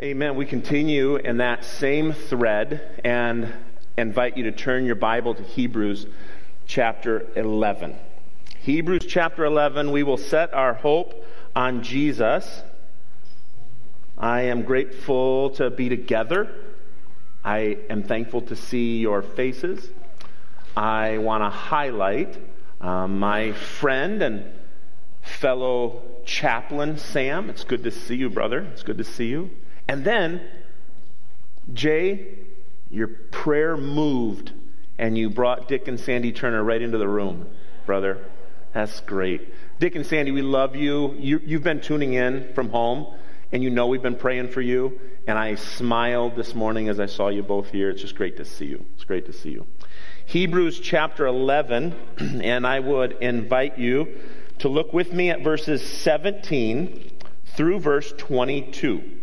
Amen. We continue in that same thread and invite you to turn your Bible to Hebrews chapter 11. Hebrews chapter 11, we will set our hope on Jesus. I am grateful to be together. I am thankful to see your faces. I want to highlight my friend and fellow chaplain, Sam. It's good to see you, brother. It's good to see you. And then, Jay, your prayer moved and you brought Dick and Sandy Turner right into the room, brother. That's great. Dick and Sandy, we love you. You've been tuning in from home, and you know we've been praying for you. And I smiled this morning as I saw you both here. It's just great to see you. It's great to see you. Hebrews chapter 11, and I would invite you to look with me at verses 17 through verse 22.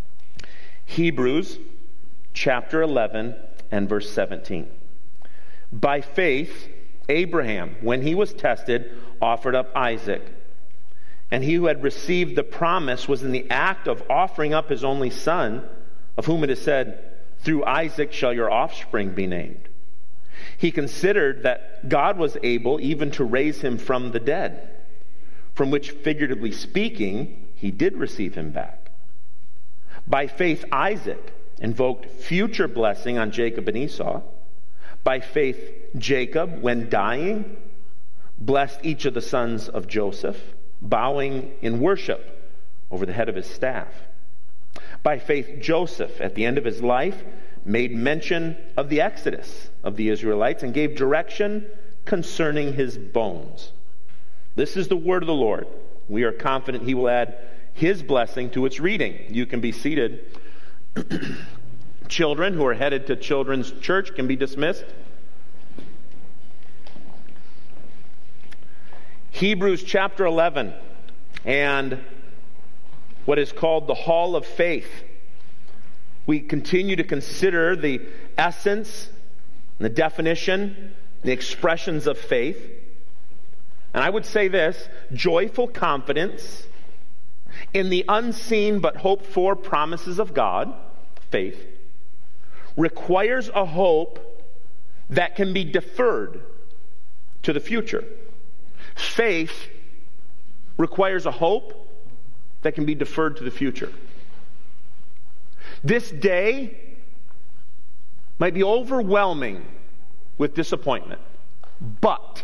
Hebrews chapter 11 and verse 17. By faith, Abraham, when he was tested, offered up Isaac. And he who had received the promise was in the act of offering up his only son, of whom it is said, "Through Isaac shall your offspring be named." He considered that God was able even to raise him from the dead, from which, figuratively speaking, he did receive him back. By faith, Isaac invoked future blessing on Jacob and Esau. By faith, Jacob, when dying, blessed each of the sons of Joseph, bowing in worship over the head of his staff. By faith, Joseph, at the end of his life, made mention of the exodus of the Israelites and gave direction concerning his bones. This is the word of the Lord. We are confident he will add his blessing to its reading. You can be seated. Children who are headed to children's church can be dismissed. Hebrews chapter 11 and what is called the Hall of Faith. We continue to consider the essence, the definition, the expressions of faith. And I would say this: joyful confidence in the unseen but hoped for promises of God, faith, requires a hope that can be deferred to the future. Faith requires a hope that can be deferred to the future. This day might be overwhelming with disappointment, but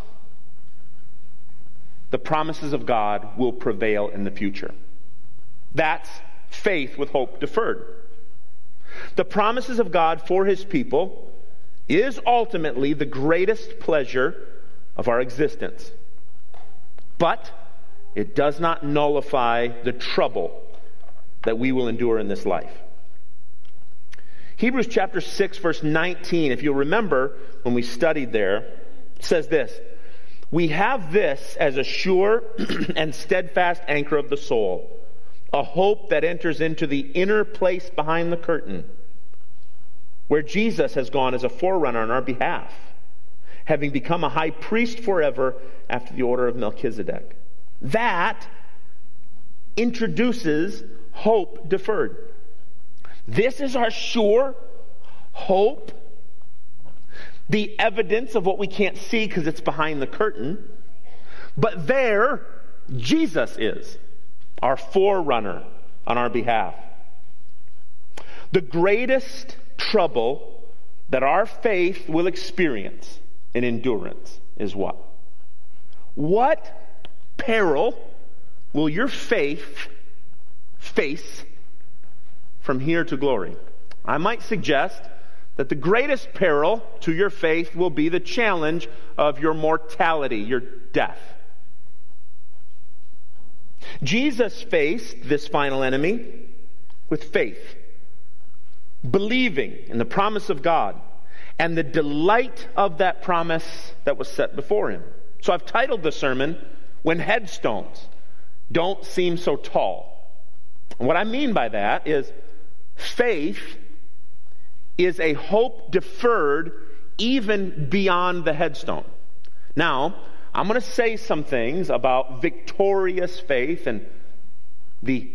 the promises of God will prevail in the future. That's faith with hope deferred. The promises of God for His people is ultimately the greatest pleasure of our existence. But it does not nullify the trouble that we will endure in this life. Hebrews chapter 6, verse 19, if you'll remember when we studied there, says this: "We have this as a sure and steadfast anchor of the soul, a hope that enters into the inner place behind the curtain, where Jesus has gone as a forerunner on our behalf, having become a high priest forever after the order of Melchizedek." That introduces hope deferred. This is our sure hope, the evidence of what we can't see because it's behind the curtain. But there, Jesus is our forerunner on our behalf. The greatest trouble that our faith will experience in endurance is what? What peril will your faith face from here to glory? I might suggest that the greatest peril to your faith will be the challenge of your mortality, your death. Jesus faced this final enemy with faith, believing in the promise of God and the delight of that promise that was set before him. So I've titled the sermon, "When Headstones Don't Seem So Tall." And what I mean by that is faith is a hope deferred even beyond the headstone. Now, I'm going to say some things about victorious faith and the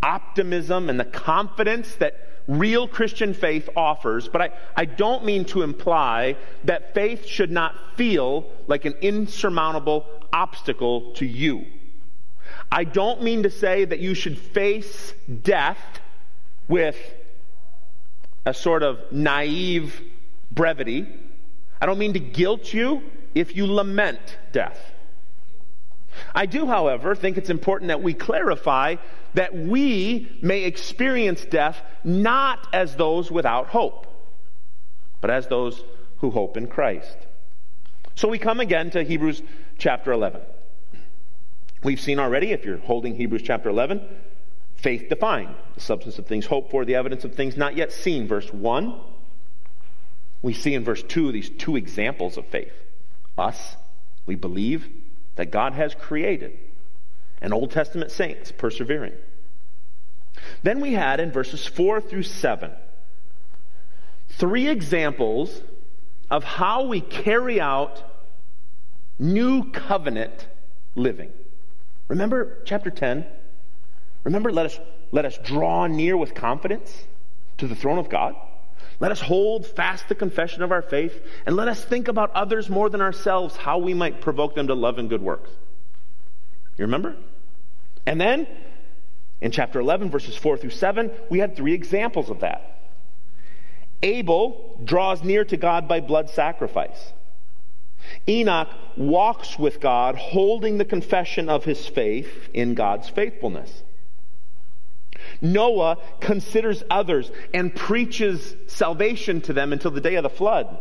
optimism and the confidence that real Christian faith offers, but I don't mean to imply that faith should not feel like an insurmountable obstacle to you. I don't mean to say that you should face death with a sort of naive brevity. I don't mean to guilt you if you lament death. I do, however, think it's important that we clarify that we may experience death not as those without hope, but as those who hope in Christ. So we come again to Hebrews chapter 11. We've seen already, if you're holding Hebrews chapter 11, faith defined, the substance of things hoped for, the evidence of things not yet seen. Verse 1, we see in verse 2 these two examples of faith. Us, we believe that God has created, and Old Testament saints persevering. Then we had in verses 4 through 7 three examples of how we carry out new covenant living. Remember chapter 10? Remember, let us draw near with confidence to the throne of God. Let us hold fast the confession of our faith, and let us think about others more than ourselves, how we might provoke them to love and good works. You remember? And then, in chapter 11, verses 4 through 7, we had three examples of that. Abel draws near to God by blood sacrifice. Enoch walks with God, holding the confession of his faith in God's faithfulness. Noah considers others and preaches salvation to them until the day of the flood.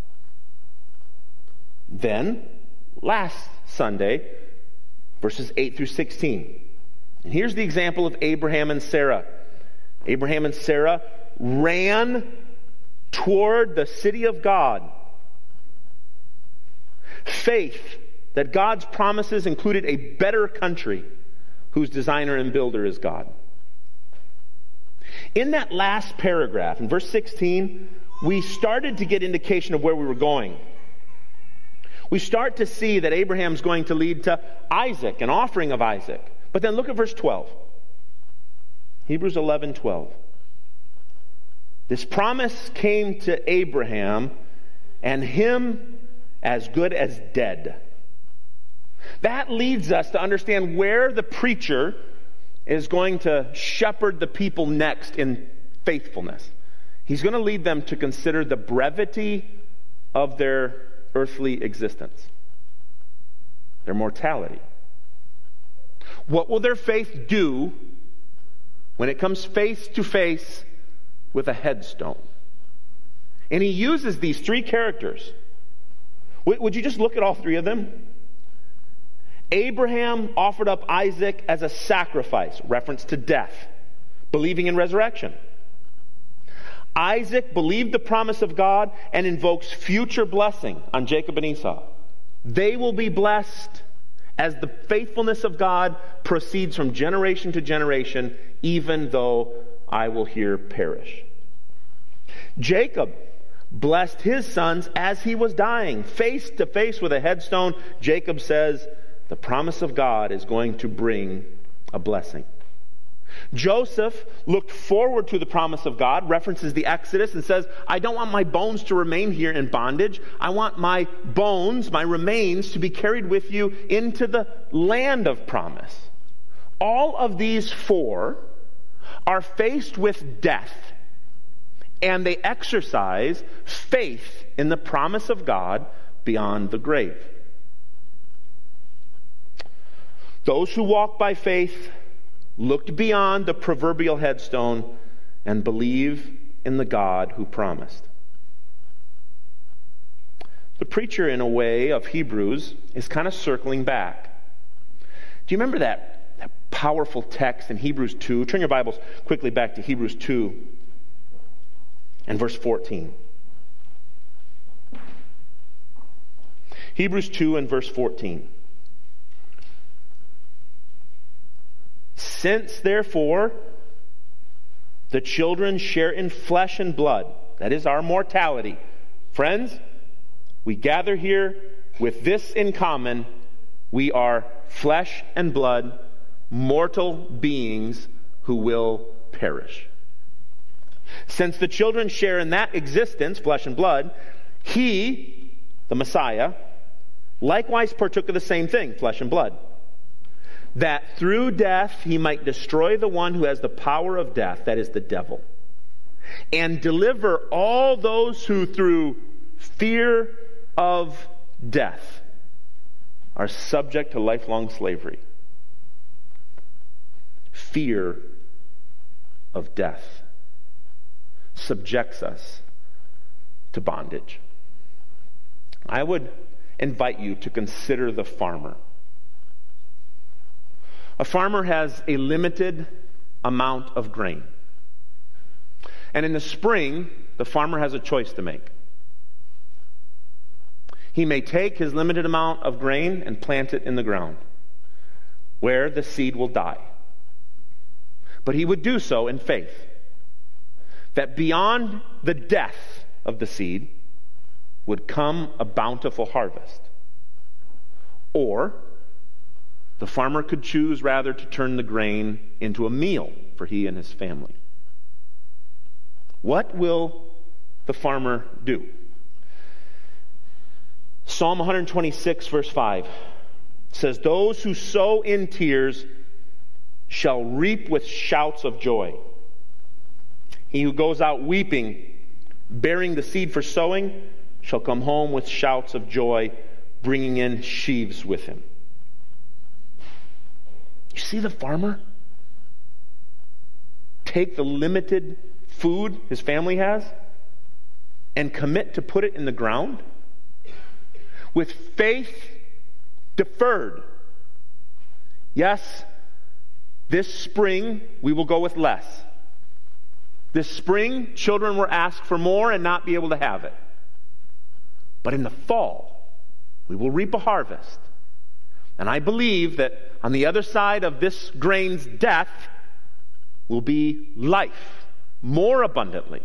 Then, last Sunday, verses 8 through 16. And here's the example of Abraham and Sarah. Abraham and Sarah ran toward the city of God. Faith that God's promises included a better country whose designer and builder is God. In that last paragraph, in verse 16, we started to get indication of where we were going. We start to see that Abraham's going to lead to Isaac, an offering of Isaac. But then look at verse 12. Hebrews 11:12. This promise came to Abraham and him as good as dead. That leads us to understand where the preacher is going to shepherd the people next in faithfulness. He's going to lead them to consider the brevity of their earthly existence, their mortality. What will their faith do when it comes face to face with a headstone? And he uses these three characters. Would you just look at all three of them? Abraham offered up Isaac as a sacrifice, reference to death, believing in resurrection. Isaac believed the promise of God and invokes future blessing on Jacob and Esau. They will be blessed as the faithfulness of God proceeds from generation to generation, even though I will here perish. Jacob blessed his sons as he was dying. Face to face with a headstone, Jacob says, the promise of God is going to bring a blessing. Joseph looked forward to the promise of God, references the Exodus, and says, I don't want my bones to remain here in bondage. I want my bones, my remains, to be carried with you into the land of promise. All of these four are faced with death, and they exercise faith in the promise of God beyond the grave. Those who walk by faith looked beyond the proverbial headstone and believe in the God who promised. The preacher, in a way, of Hebrews is kind of circling back. Do you remember that powerful text in Hebrews 2? Turn your Bibles quickly back to Hebrews 2 and verse 14. Hebrews 2 and verse 14. Since, therefore, the children share in flesh and blood, that is our mortality. Friends, we gather here with this in common. We are flesh and blood, mortal beings who will perish. Since the children share in that existence, flesh and blood, he, the Messiah, likewise partook of the same thing, flesh and blood, that through death he might destroy the one who has the power of death, that is the devil, and deliver all those who through fear of death are subject to lifelong slavery. Fear of death subjects us to bondage. I would invite you to consider the farmer. A farmer has a limited amount of grain. And in the spring, the farmer has a choice to make. He may take his limited amount of grain and plant it in the ground, where the seed will die. But he would do so in faith that beyond the death of the seed would come a bountiful harvest. Or the farmer could choose rather to turn the grain into a meal for he and his family. What will the farmer do? Psalm 126 verse 5 says, "Those who sow in tears shall reap with shouts of joy. He who goes out weeping, bearing the seed for sowing, shall come home with shouts of joy, bringing in sheaves with him." You see the farmer take the limited food his family has and commit to put it in the ground with faith deferred. Yes, this spring we will go with less. This spring, children were asked for more and not be able to have it. But in the fall, we will reap a harvest. And I believe that on the other side of this grain's death will be life, more abundantly.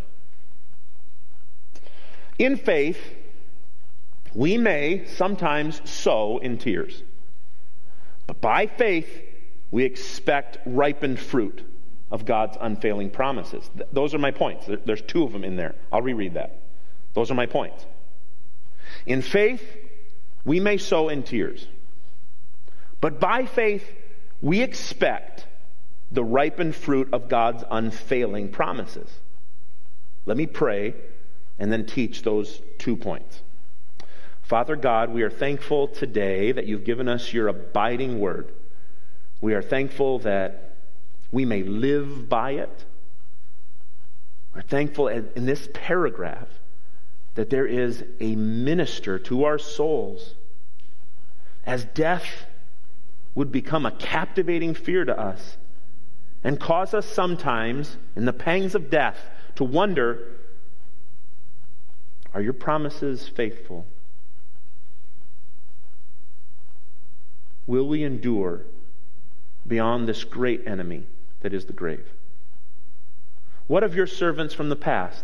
In faith, we may sometimes sow in tears. But by faith, we expect ripened fruit of God's unfailing promises. Those are my points. There's two of them in there. I'll reread that. Those are my points. In faith, we may sow in tears. But by faith, we expect the ripened fruit of God's unfailing promises. Let me pray and then teach those 2 points. Father God, we are thankful today that you've given us your abiding word. We are thankful that we may live by it. We're thankful in this paragraph that there is a minister to our souls. As death would become a captivating fear to us and cause us sometimes, in the pangs of death, to wonder, are your promises faithful? Will we endure beyond this great enemy that is the grave? What of your servants from the past?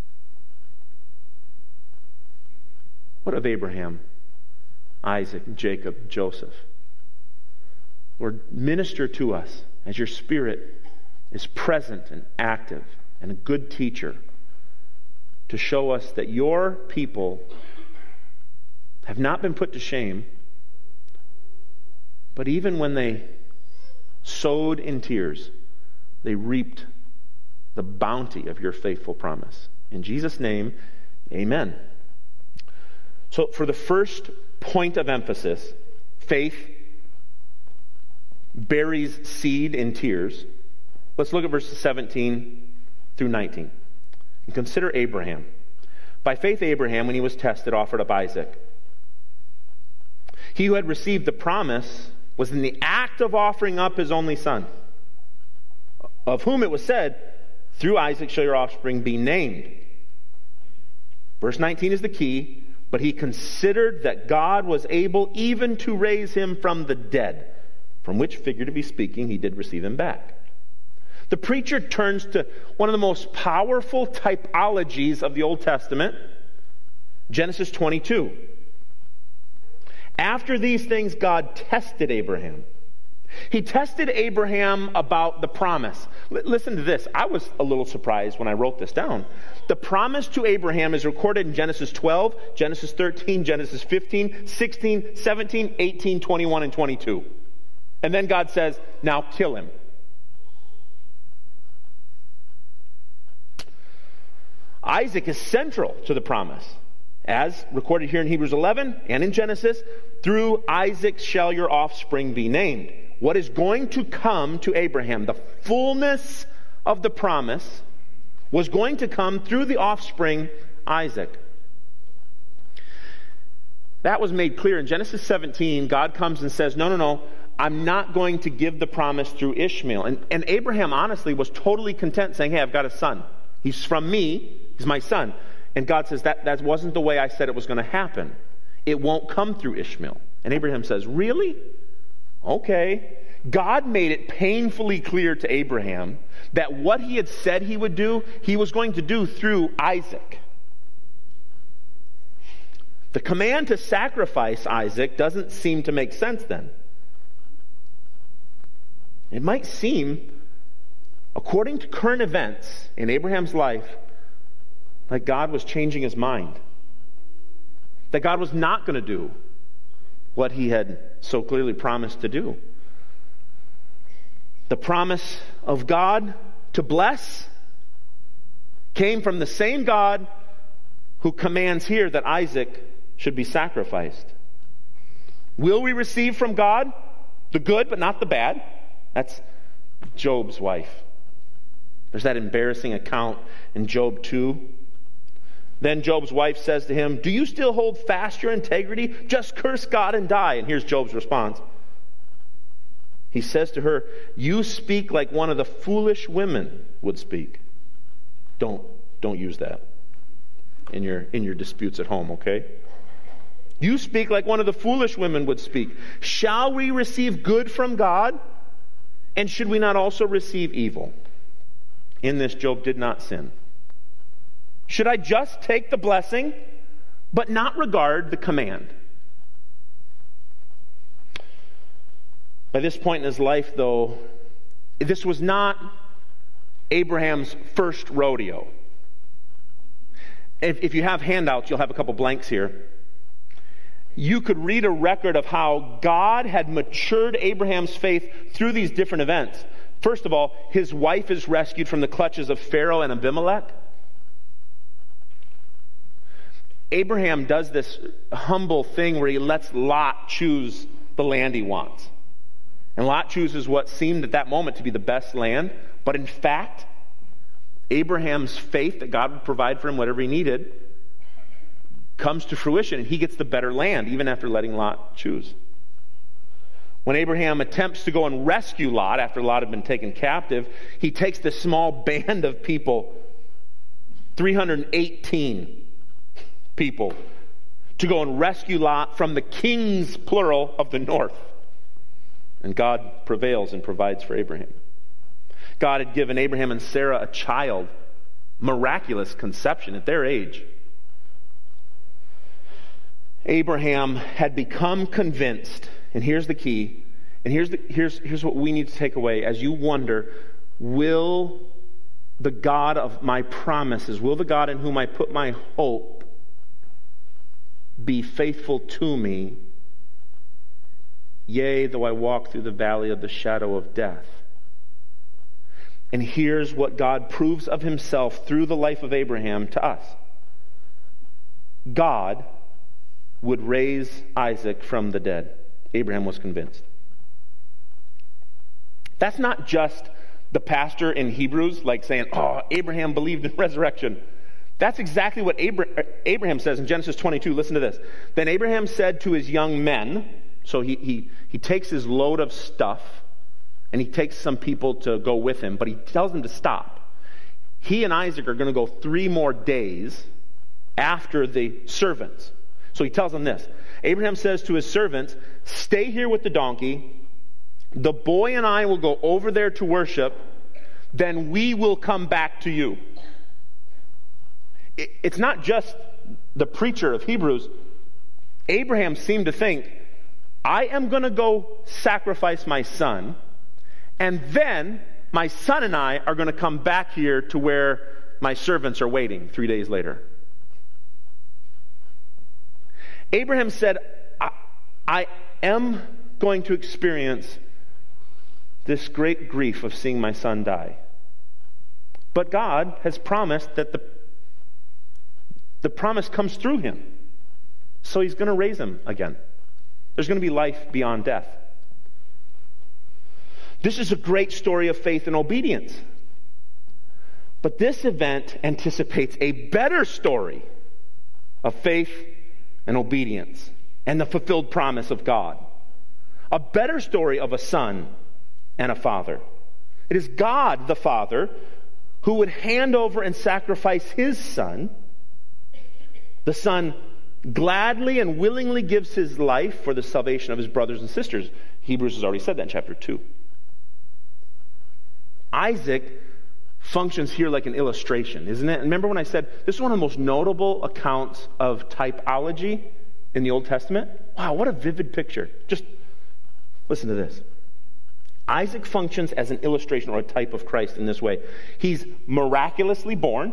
What of Abraham, Isaac, Jacob, Joseph? Lord, minister to us as your Spirit is present and active and a good teacher to show us that your people have not been put to shame, but even when they sowed in tears, they reaped the bounty of your faithful promise. In Jesus' name, amen. So for the first point of emphasis, faith buries seed in tears. Let's look at verses 17 through 19. And consider Abraham. By faith, Abraham, when he was tested, offered up Isaac. He who had received the promise was in the act of offering up his only son, of whom it was said, through Isaac shall your offspring be named. Verse 19 is the key. But he considered that God was able even to raise him from the dead, from which, figuratively speaking, he did receive him back. The preacher turns to one of the most powerful typologies of the Old Testament, Genesis 22. After these things, God tested Abraham He tested Abraham about the promise. Listen to this. I was a little surprised when I wrote this down. The promise to Abraham is recorded in Genesis 12, Genesis 13, Genesis 15, 16, 17, 18, 21, and 22. And then God says, now kill him. Isaac is central to the promise. As recorded here in Hebrews 11 and in Genesis, through Isaac shall your offspring be named. What is going to come to Abraham, the fullness of the promise, was going to come through the offspring, Isaac. That was made clear in Genesis 17. God comes and says, no, I'm not going to give the promise through Ishmael. And Abraham honestly was totally content saying, hey, I've got a son. He's from me. He's my son. And God says, that wasn't the way I said it was going to happen. It won't come through Ishmael. And Abraham says, really? Okay. God made it painfully clear to Abraham that what he had said he would do, he was going to do through Isaac. The command to sacrifice Isaac doesn't seem to make sense then. It might seem, according to current events in Abraham's life, like God was changing his mind. That God was not going to do what he had so clearly promised to do. The promise of God to bless came from the same God who commands here that Isaac should be sacrificed. Will we receive from God the good but not the bad? That's Job's wife. There's that embarrassing account in Job 2. Then Job's wife says to him, do you still hold fast your integrity? Just curse God and die. And here's Job's response. He says to her, you speak like one of the foolish women would speak. Don't use that in your disputes at home, okay? You speak like one of the foolish women would speak. Shall we receive good from God? And should we not also receive evil? In this, Job did not sin. Should I just take the blessing, but not regard the command? By this point in his life, though, this was not Abraham's first rodeo. If you have handouts, you'll have a couple blanks here. You could read a record of how God had matured Abraham's faith through these different events. First of all, his wife is rescued from the clutches of Pharaoh and Abimelech. Abraham does this humble thing where he lets Lot choose the land he wants. And Lot chooses what seemed at that moment to be the best land. But in fact, Abraham's faith that God would provide for him whatever he needed comes to fruition, and he gets the better land, even after letting Lot choose. When Abraham attempts to go and rescue Lot after Lot had been taken captive, he takes this small band of people, 318 people, to go and rescue Lot from the kings, plural, of the north. And God prevails and provides for Abraham. God had given Abraham and Sarah a child, miraculous conception at their age. Abraham had become convinced, and here's the key, and here's what we need to take away as you wonder, will the God of my promises, will the God in whom I put my hope be faithful to me? Yea, though I walk through the valley of the shadow of death. And here's what God proves of himself through the life of Abraham to us. God would raise Isaac from the dead. Abraham was convinced. That's not just the pastor in Hebrews like saying, oh, Abraham believed in resurrection. That's exactly what Abraham says in Genesis 22. Listen to this. Then Abraham said to his young men, so he takes his load of stuff and he takes some people to go with him, but he tells them to stop. He and Isaac are going to go 3 more days after the servants. So he tells them this. Abraham says to his servants, stay here with the donkey. The boy and I will go over there to worship. Then we will come back to you. It's not just the preacher of Hebrews. Abraham seemed to think, I am going to go sacrifice my son, and then my son and I are going to come back here to where my servants are waiting 3 days later. Abraham said, I am going to experience this great grief of seeing my son die. But God has promised that the promise comes through him. So he's going to raise him again. There's going to be life beyond death. This is a great story of faith and obedience. But this event anticipates a better story of faith and obedience and the fulfilled promise of God. A better story of a son and a father. It is God the Father who would hand over and sacrifice his son. The son gladly and willingly gives his life for the salvation of his brothers and sisters. Hebrews has already said that in chapter 2. Isaac functions here like an illustration, isn't it? Remember when I said this is one of the most notable accounts of typology in the Old Testament? Wow, what a vivid picture. Just listen to this. Isaac functions as an illustration or a type of Christ in this way. He's miraculously born.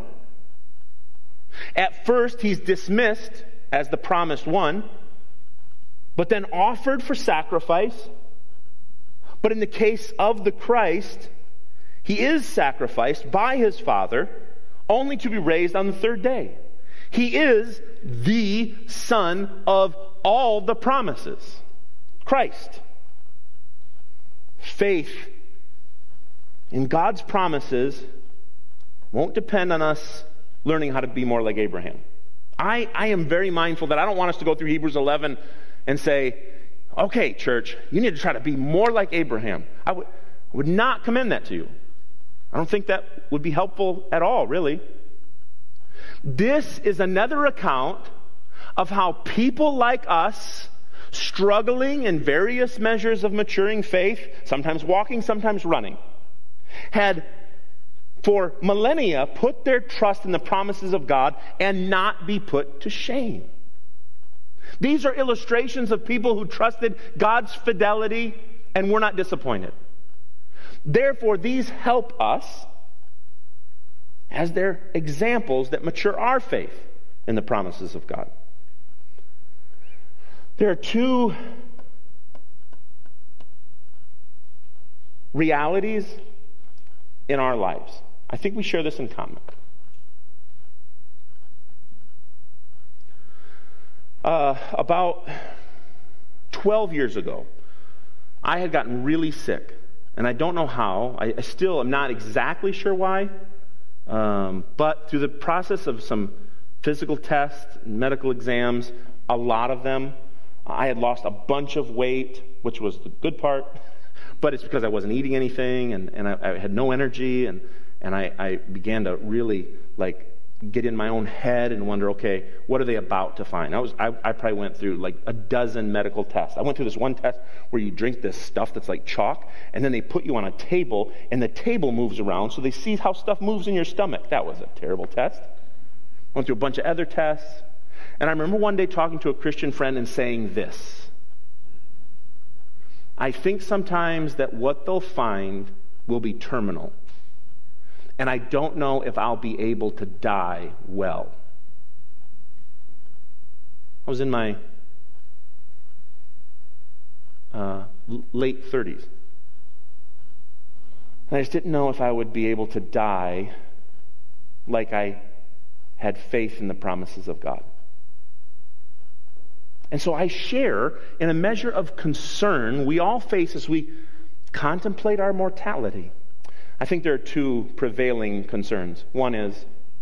At first, he's dismissed as the promised one, but then offered for sacrifice. But in the case of the Christ, he is sacrificed by his Father, only to be raised on the third day. He is the Son of all the promises. Christ. Faith in God's promises won't depend on us learning how to be more like Abraham. I am very mindful that I don't want us to go through Hebrews 11 and say, okay, church, you need to try to be more like Abraham. I would not commend that to you. I don't think that would be helpful at all, really. This is another account of how people like us, struggling in various measures of maturing faith, sometimes walking, sometimes running, had for millennia put their trust in the promises of God and not be put to shame. These are illustrations of people who trusted God's fidelity and were not disappointed. Therefore, these help us as they're examples that mature our faith in the promises of God. There are two realities in our lives. I think we share this in common. About 12 years ago, I had gotten really sick. And I don't know how. I still am not exactly sure why. But through the process of some physical tests, medical exams, a lot of them, I had lost a bunch of weight, which was the good part. But it's because I wasn't eating anything, and I had no energy, and I began to really get in my own head and wonder, okay, what are they about to find? I probably went through like a dozen medical tests. I went through this one test where you drink this stuff that's like chalk, and then they put you on a table, and the table moves around, so they see how stuff moves in your stomach. That was a terrible test. Went through a bunch of other tests, and I remember one day talking to a Christian friend and saying this: I think sometimes that what they'll find will be terminal. And I don't know if I'll be able to die well. I was in my late 30s. And I just didn't know if I would be able to die like I had faith in the promises of God. And so I share in a measure of concern we all face as we contemplate our mortality. I think there are two prevailing concerns. One is,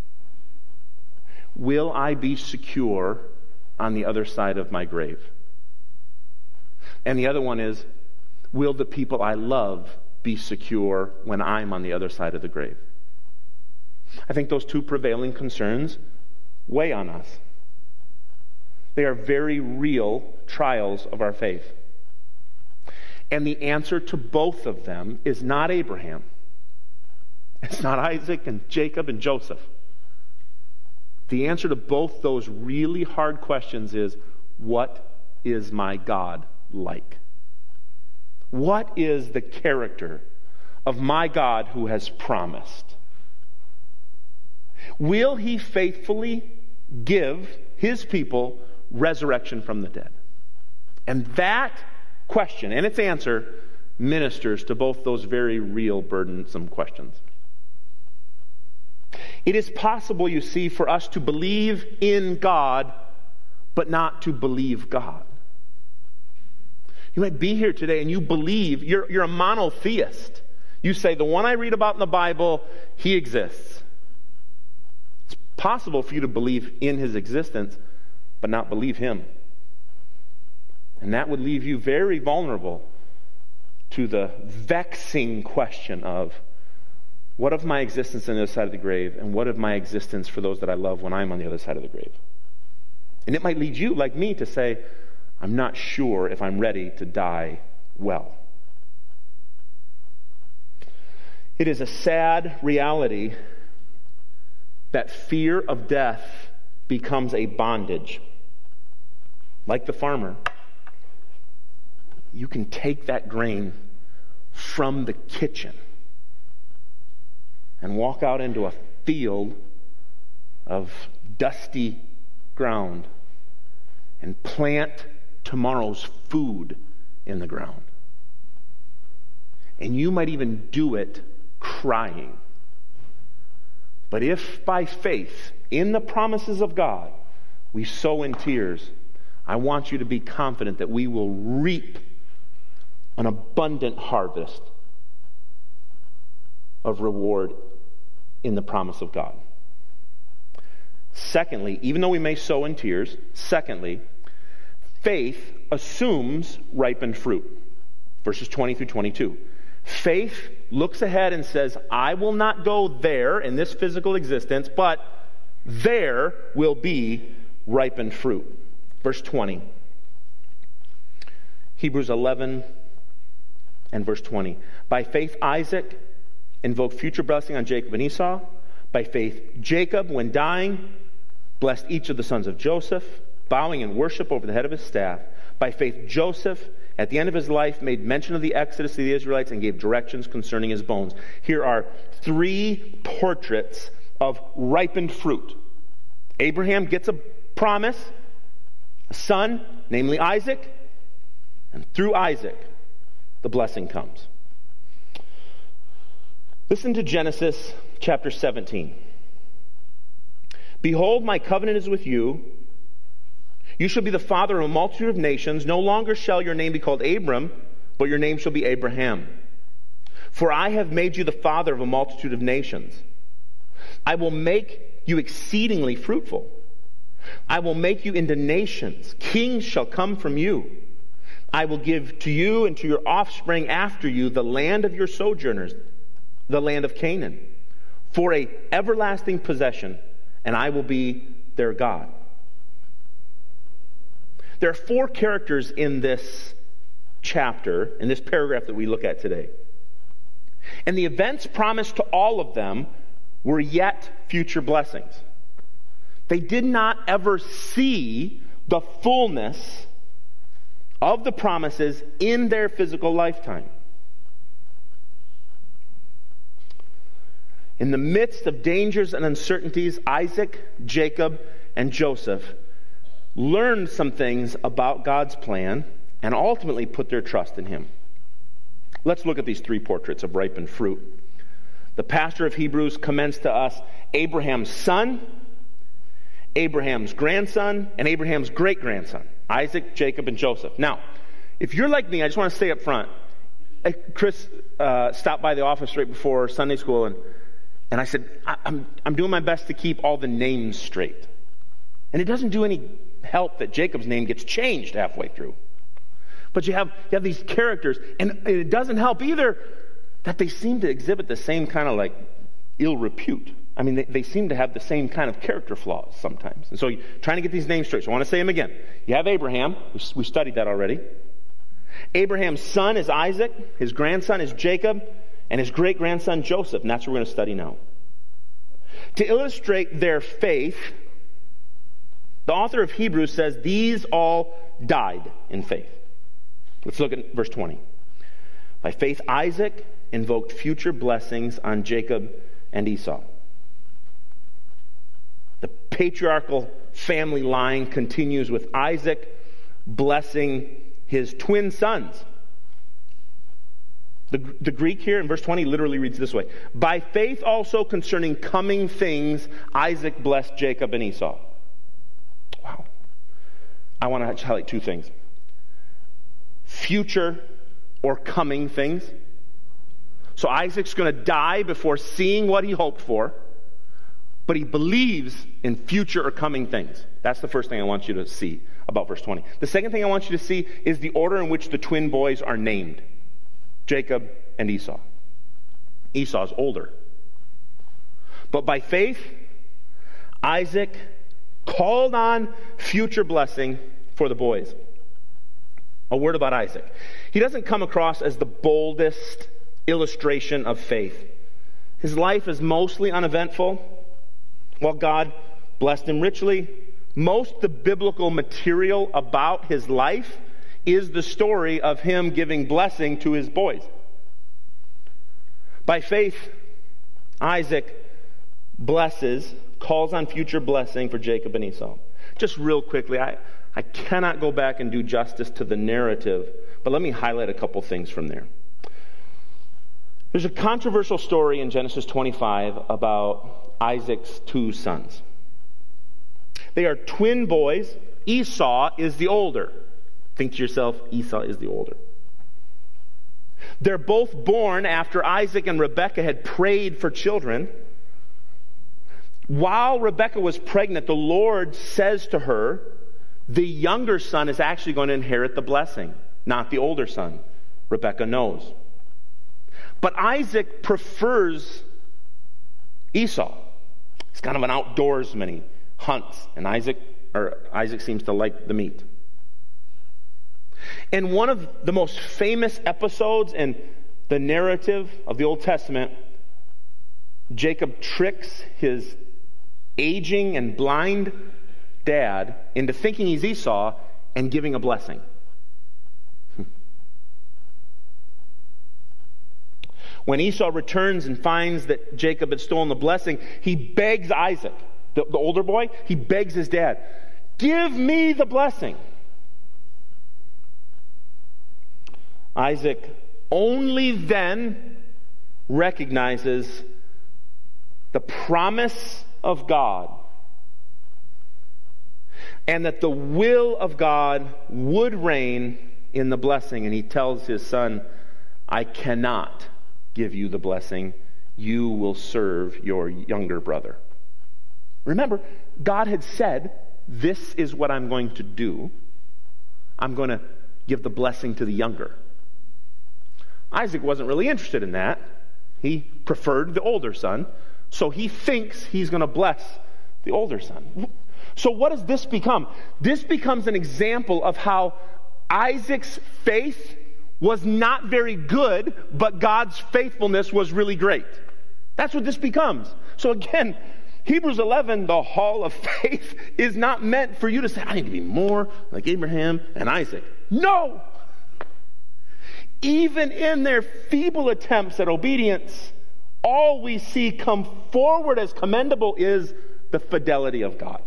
will I be secure on the other side of my grave? And the other one is, will the people I love be secure when I'm on the other side of the grave? I think those two prevailing concerns weigh on us. They are very real trials of our faith. And the answer to both of them is not Abraham. It's not Isaac and Jacob and Joseph. The answer to both those really hard questions is, what is my God like? What is the character of my God who has promised? Will he faithfully give his people resurrection from the dead? And that question and its answer ministers to both those very real, burdensome questions. It is possible, you see, for us to believe in God, but not to believe God. You might be here today and you believe, you're a monotheist. You say, the one I read about in the Bible, he exists. It's possible for you to believe in his existence, but not believe him. And that would leave you very vulnerable to the vexing question of, what of my existence on the other side of the grave, and what of my existence for those that I love when I'm on the other side of the grave? And it might lead you, like me, to say, I'm not sure if I'm ready to die well. It is a sad reality that fear of death becomes a bondage. Like the farmer, you can take that grain from the kitchen and walk out into a field of dusty ground and plant tomorrow's food in the ground. And you might even do it crying. But if by faith in the promises of God we sow in tears, I want you to be confident that we will reap an abundant harvest of reward in the promise of God. Secondly, even though we may sow in tears, faith assumes ripened fruit. Verses 20 through 22. Faith looks ahead and says, I will not go there in this physical existence, but there will be ripened fruit. Verse 20. Hebrews 11 and verse 20. By faith Isaac invoked future blessing on Jacob and Esau. By faith Jacob, when dying, blessed each of the sons of Joseph, bowing in worship over the head of his staff. By faith Joseph, at the end of his life, made mention of the exodus of the Israelites and gave directions concerning his bones. Here are three portraits of ripened fruit. Abraham gets a promise, a son, namely Isaac, and through Isaac, the blessing comes. Listen to Genesis chapter 17. Behold, my covenant is with you. You shall be the father of a multitude of nations. No longer shall your name be called Abram, but your name shall be Abraham. For I have made you the father of a multitude of nations. I will make you exceedingly fruitful. I will make you into nations. Kings shall come from you. I will give to you and to your offspring after you the land of your sojourners, the land of Canaan, for an everlasting possession, and I will be their God. There are four characters in this chapter, in this paragraph that we look at today. And the events promised to all of them were yet future blessings. They did not ever see the fullness of the promises in their physical lifetime. In the midst of dangers and uncertainties, Isaac, Jacob, and Joseph learned some things about God's plan and ultimately put their trust in him. Let's look at these three portraits of ripened fruit. The pastor of Hebrews commends to us Abraham's son, Abraham's grandson, and Abraham's great-grandson, Isaac, Jacob, and Joseph. Now, if you're like me, I just want to say up front, Chris stopped by the office right before Sunday school, and I said, I'm doing my best to keep all the names straight. And it doesn't do any help that Jacob's name gets changed halfway through. But you have these characters, and it doesn't help either that they seem to exhibit the same kind of like ill repute. I mean, they seem to have the same kind of character flaws sometimes. And so you're trying to get these names straight. So I want to say them again. You have Abraham. We studied that already. Abraham's son is Isaac. His grandson is Jacob. And his great-grandson Joseph. And that's what we're going to study now. To illustrate their faith, the author of Hebrews says these all died in faith. Let's look at verse 20. By faith, Isaac invoked future blessings on Jacob and Esau. The patriarchal family line continues with Isaac blessing his twin sons. The Greek here in verse 20 literally reads this way. By faith also concerning coming things, Isaac blessed Jacob and Esau. Wow. I want to highlight two things. Future or coming things. So Isaac's going to die before seeing what he hoped for, but he believes in future or coming things. That's the first thing I want you to see about verse 20. The second thing I want you to see is the order in which the twin boys are named. Jacob and Esau. Esau's older. But by faith, Isaac called on future blessing for the boys. A word about Isaac. He doesn't come across as the boldest illustration of faith. His life is mostly uneventful. While God blessed him richly, most of the biblical material about his life is the story of him giving blessing to his boys. By faith, Isaac calls on future blessing for Jacob and Esau. Just real quickly, I cannot go back and do justice to the narrative, but let me highlight a couple things from there. There's a controversial story in Genesis 25 about Isaac's two sons. They are twin boys. Esau is the older. Think to yourself, Esau is the older. They're both born after Isaac and Rebekah had prayed for children. While Rebekah was pregnant, the Lord says to her, the younger son is actually going to inherit the blessing, not the older son. Rebekah knows. But Isaac prefers Esau. He's kind of an outdoorsman. He hunts, and Isaac seems to like the meat. In one of the most famous episodes in the narrative of the Old Testament, Jacob tricks his aging and blind dad into thinking he's Esau and giving a blessing. When Esau returns and finds that Jacob had stolen the blessing, he begs Isaac, the older boy, he begs his dad, give me the blessing. Isaac only then recognizes the promise of God and that the will of God would reign in the blessing. And he tells his son, I cannot give you the blessing. You will serve your younger brother. Remember, God had said, this is what I'm going to do. I'm going to give the blessing to the younger. Isaac wasn't really interested in that. He preferred the older son, so he thinks he's going to bless the older son. So what does this become? This becomes an example of how Isaac's faith was not very good, but God's faithfulness was really great. That's what this becomes. So again, Hebrews 11, the hall of faith, is not meant for you to say, I need to be more like Abraham and Isaac. No! Even in their feeble attempts at obedience, all we see come forward as commendable is the fidelity of God.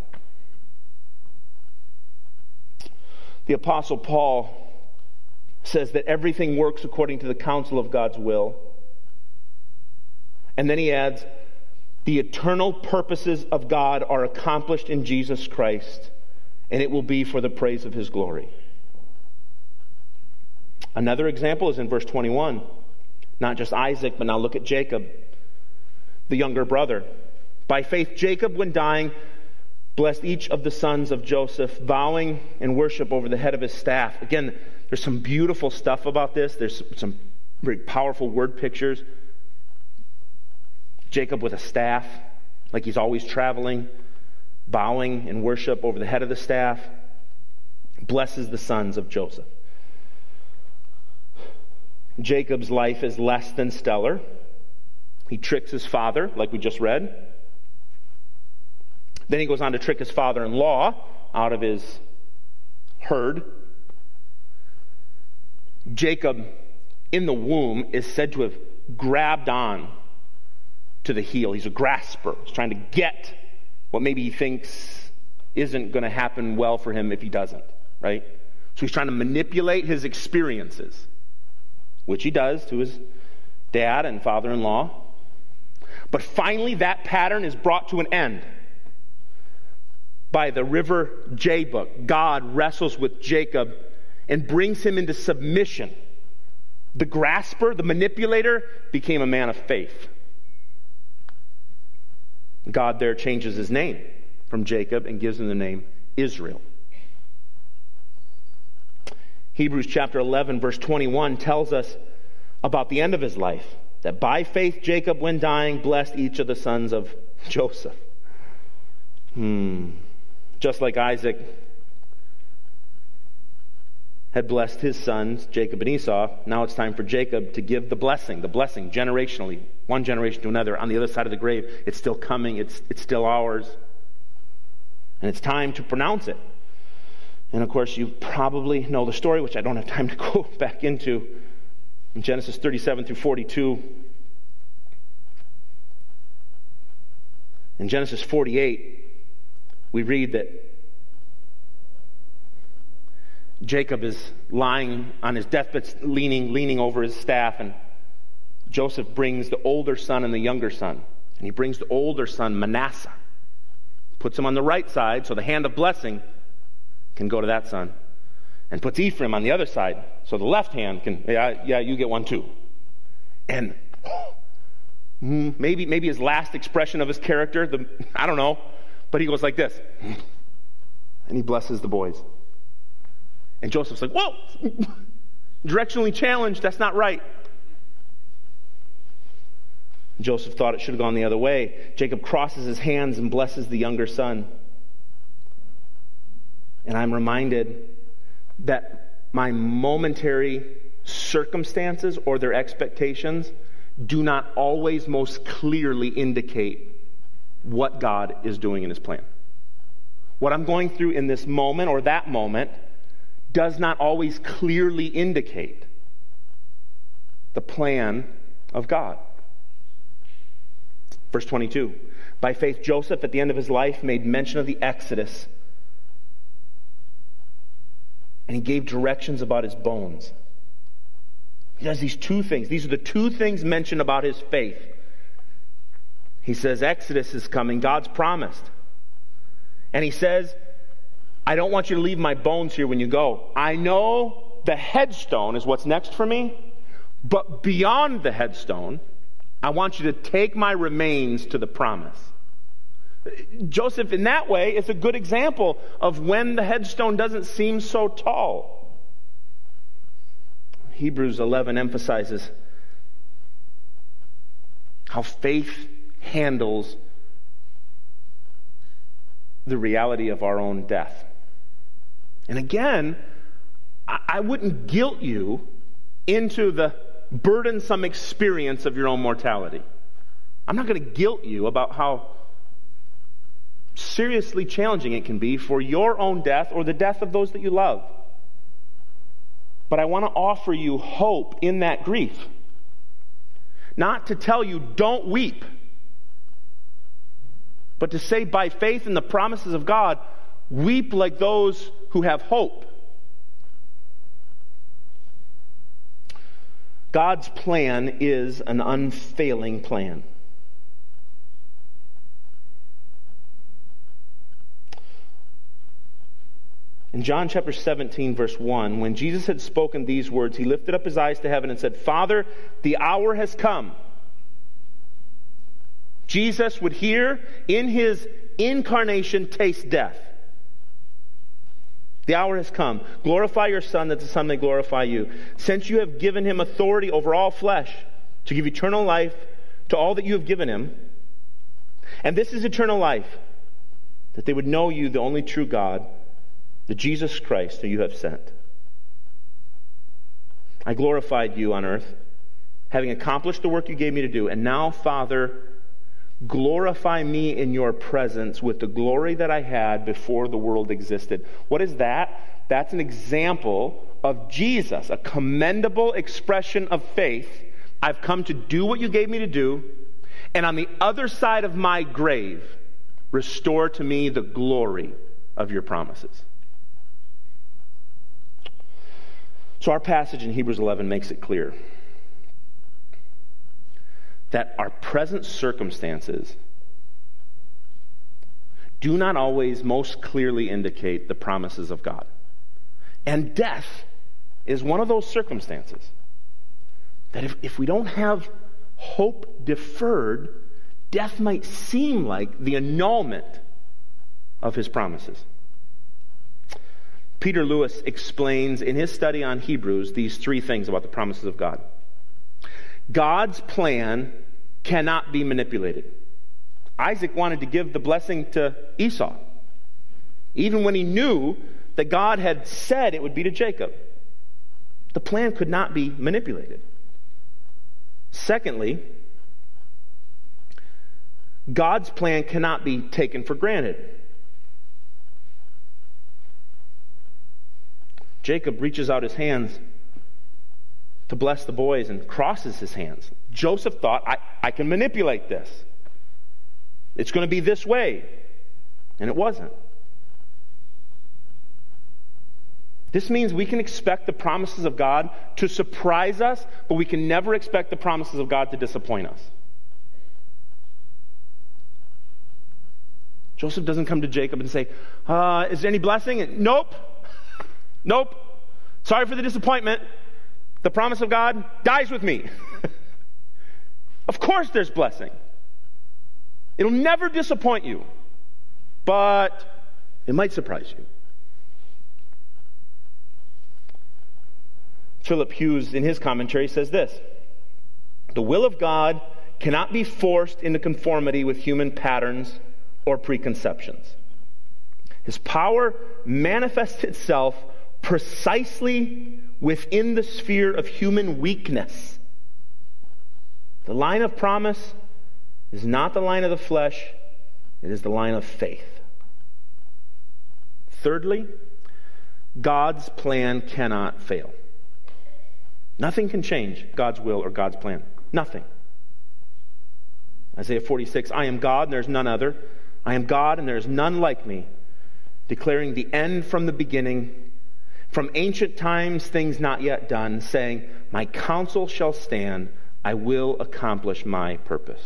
The Apostle Paul says that everything works according to the counsel of God's will. And then he adds, the eternal purposes of God are accomplished in Jesus Christ, and it will be for the praise of his glory. Another example is in verse 21. Not just Isaac, but now look at Jacob, the younger brother. By faith, Jacob, when dying, blessed each of the sons of Joseph, bowing in worship over the head of his staff. Again, there's some beautiful stuff about this. There's some very powerful word pictures. Jacob with a staff, like he's always traveling, bowing in worship over the head of the staff, blesses the sons of Joseph. Jacob's life is less than stellar. He tricks his father, like we just read. Then he goes on to trick his father-in-law out of his herd. Jacob, in the womb, is said to have grabbed on to the heel. He's a grasper. He's trying to get what maybe he thinks isn't going to happen well for him if he doesn't, right? So he's trying to manipulate his experiences, which he does to his dad and father-in-law. But finally, that pattern is brought to an end. By the river Jabbok, God wrestles with Jacob and brings him into submission. The grasper, the manipulator, became a man of faith. God there changes his name from Jacob and gives him the name Israel. Hebrews chapter 11, verse 21 tells us about the end of his life. That by faith Jacob, when dying, blessed each of the sons of Joseph. Just like Isaac had blessed his sons, Jacob and Esau, now it's time for Jacob to give the blessing generationally, one generation to another, on the other side of the grave. It's still coming, it's still ours. And it's time to pronounce it. And of course, you probably know the story, which I don't have time to go back into. In Genesis 37 through 42. In Genesis 48, we read that Jacob is lying on his deathbed, leaning over his staff, and Joseph brings the older son and the younger son. And he brings the older son, Manasseh, puts him on the right side so the hand of blessing can go to that son, and puts Ephraim on the other side so the left hand can, yeah, you get one too. And maybe his last expression of his character, I don't know, but he goes like this, and he blesses the boys. And Joseph's like, whoa, directionally challenged, that's not right. Joseph thought it should have gone the other way. Jacob crosses his hands and blesses the younger son. And I'm reminded that my momentary circumstances or their expectations do not always most clearly indicate what God is doing in his plan. What I'm going through in this moment or that moment does not always clearly indicate the plan of God. Verse 22, by faith Joseph at the end of his life made mention of the Exodus, and he gave directions about his bones. He does these two things. These are the two things mentioned about his faith. He says, Exodus is coming. God's promised. And he says, I don't want you to leave my bones here when you go. I know the headstone is what's next for me, but beyond the headstone, I want you to take my remains to the promise. Joseph, in that way, is a good example of when the headstone doesn't seem so tall. Hebrews 11 emphasizes how faith handles the reality of our own death. And again, I wouldn't guilt you into the burdensome experience of your own mortality. I'm not going to guilt you about how seriously challenging it can be for your own death or the death of those that you love. But I want to offer you hope in that grief. Not to tell you, don't weep, but to say by faith in the promises of God, weep like those who have hope. God's plan is an unfailing plan. In John chapter 17, verse 1, when Jesus had spoken these words, he lifted up his eyes to heaven and said, Father, the hour has come. Jesus would here, in his incarnation, taste death. The hour has come. Glorify your Son, that the Son may glorify you. Since you have given him authority over all flesh, to give eternal life to all that you have given him. And this is eternal life, that they would know you, the only true God, the Jesus Christ who you have sent. I glorified you on earth, having accomplished the work you gave me to do. And now, Father, glorify me in your presence with the glory that I had before the world existed. What is that? That's an example of Jesus, a commendable expression of faith. I've come to do what you gave me to do, and on the other side of my grave, restore to me the glory of your promises. So our passage in Hebrews 11 makes it clear that our present circumstances do not always most clearly indicate the promises of God. And death is one of those circumstances that if we don't have hope deferred, death might seem like the annulment of his promises. Peter Lewis explains in his study on Hebrews these three things about the promises of God. God's plan cannot be manipulated. Isaac wanted to give the blessing to Esau, even when he knew that God had said it would be to Jacob. The plan could not be manipulated. Secondly, God's plan cannot be taken for granted. Jacob reaches out his hands to bless the boys and crosses his hands. Joseph thought, I can manipulate this. It's going to be this way. And it wasn't. This means we can expect the promises of God to surprise us, but we can never expect the promises of God to disappoint us. Joseph doesn't come to Jacob and say, is there any blessing? And, nope. Nope. Sorry for the disappointment. The promise of God dies with me. Of course there's blessing. It'll never disappoint you, but it might surprise you. Philip Hughes, in his commentary, says this: the will of God cannot be forced into conformity with human patterns or preconceptions. His power manifests itself precisely within the sphere of human weakness. The line of promise is not the line of the flesh, it is the line of faith. Thirdly, God's plan cannot fail. Nothing can change God's will or God's plan. Nothing. Isaiah 46, I am God and there is none other. I am God and there is none like me, declaring the end from the beginning, from ancient times things not yet done, saying, my counsel shall stand, I will accomplish my purpose.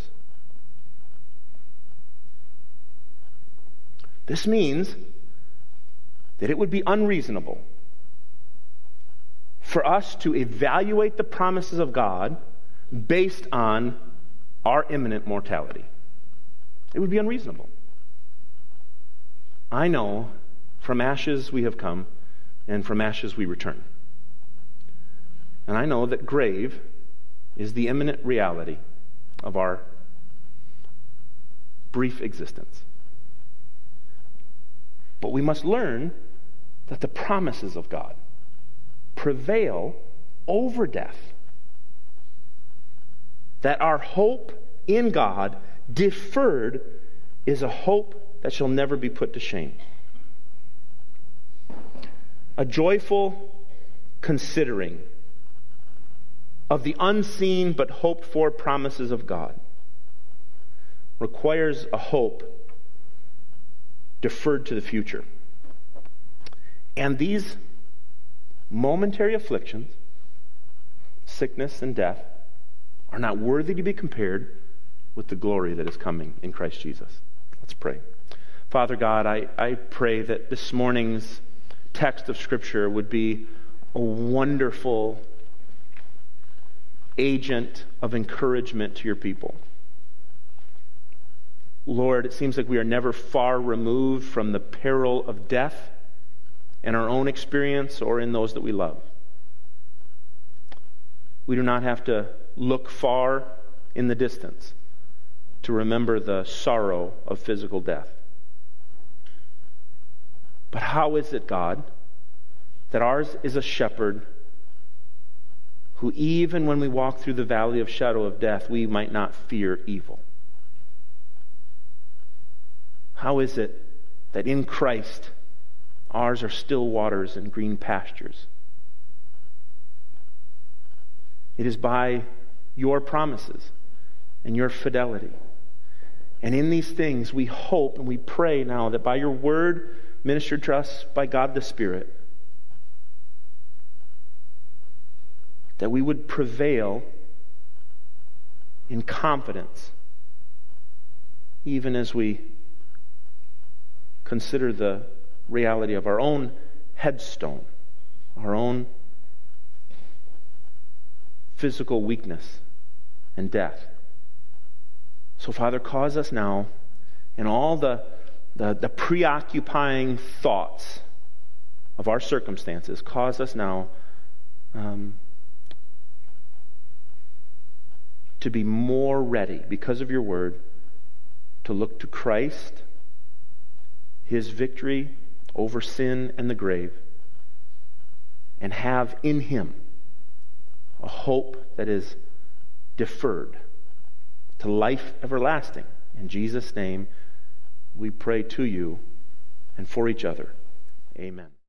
This means that it would be unreasonable for us to evaluate the promises of God based on our imminent mortality. It would be unreasonable. I know from ashes we have come, and from ashes we return. And I know that grave is the imminent reality of our brief existence. But we must learn that the promises of God prevail over death. That our hope in God, deferred, is a hope that shall never be put to shame. A joyful considering of the unseen but hoped for promises of God requires a hope deferred to the future. And these momentary afflictions, sickness and death, are not worthy to be compared with the glory that is coming in Christ Jesus. Let's pray. Father God, I pray that this morning's text of Scripture would be a wonderful agent of encouragement to your people. Lord, it seems like we are never far removed from the peril of death in our own experience or in those that we love. We do not have to look far in the distance to remember the sorrow of physical death. But how is it, God, that ours is a shepherd who, even when we walk through the valley of shadow of death, we might not fear evil? How is it that in Christ ours are still waters and green pastures? It is by your promises and your fidelity. And in these things we hope and we pray now that by your word ministered to us by God the Spirit, that we would prevail in confidence, even as we consider the reality of our own headstone, our own physical weakness and death. So, Father, cause us now, in all the preoccupying thoughts of our circumstances, cause us now to be more ready, because of your word, to look to Christ, his victory over sin and the grave, and have in him a hope that is deferred to life everlasting. In Jesus' name, we pray to you and for each other. Amen.